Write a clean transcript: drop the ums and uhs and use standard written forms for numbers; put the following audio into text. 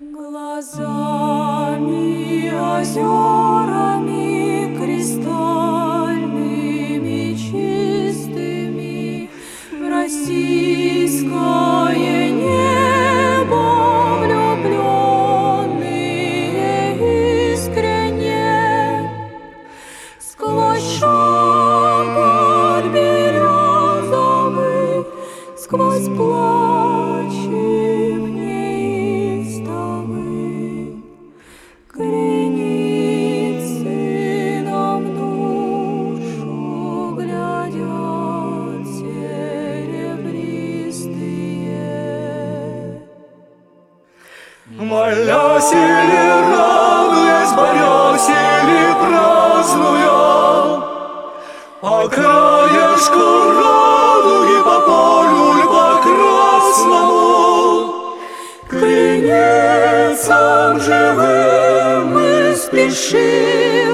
Глазами, озерами кристальными, чистыми в российское небо влюбленные искренне сквозь шепот березовый, сквозь плач неистовый, креницы нам душу глядят серебристые. Молясь или радуясь, борясь или празднуя, по краешку радуги, по полю ль по красному, к криницам живым мы спешим.